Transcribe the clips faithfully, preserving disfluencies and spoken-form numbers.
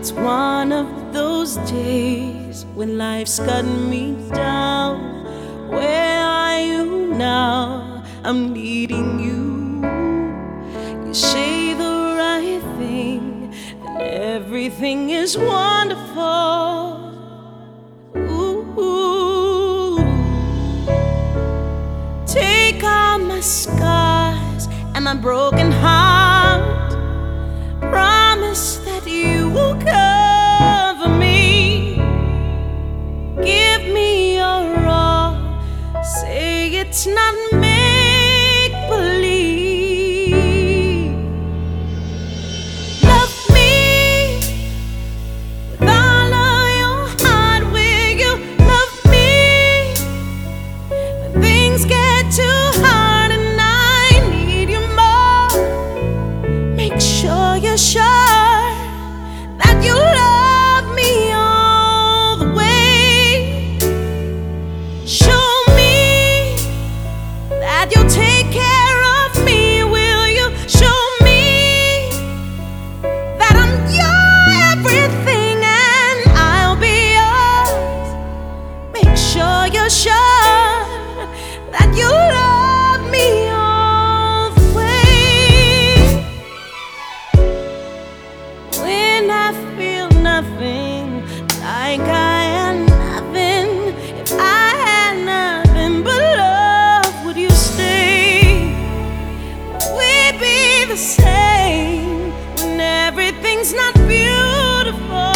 It's one of those days when life's cut me down. Where are you now? I'm needing you. You say the right thing, and everything is wonderful. Ooh. Take all my scars and my broken heart. Promise that you will cover me. Give me your all. Say it's not make believe. Love me with all of your heart. Will you love me when things get too hard and I need you more? Make sure you're sure that you love me all the way. Show me that you'll take care of me. Will you show me that I'm your everything and I'll be yours? Make sure you're sure that you love me all the way. When I feel nothing, like I am nothing, if I had nothing but love, would you stay? We'd be the same when everything's not beautiful.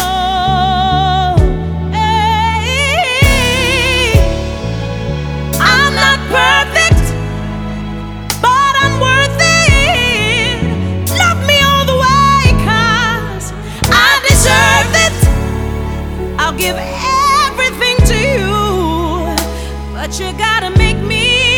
Hey, I'm not perfect, but I'm worth it. Love me all the way, 'cause I deserve it. I'll give everything to you, but you gotta make me